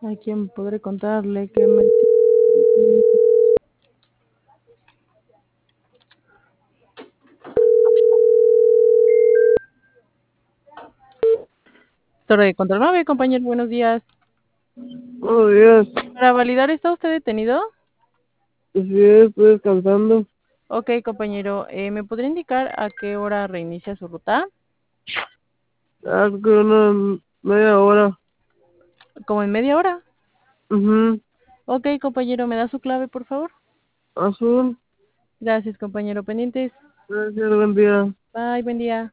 ¿A quién podré contarle que me... Torre de Control 9, compañero, buenos días. Buenos días. Para validar, ¿está usted detenido? Sí, estoy descansando. Ok, compañero, ¿me podría indicar a qué hora reinicia su ruta? Hace una media hora. ¿Como en media hora? Mhm. Ok, compañero, ¿me da su clave, por favor? Azul. Gracias, compañero. Pendientes. Gracias, buen día. Bye, buen día.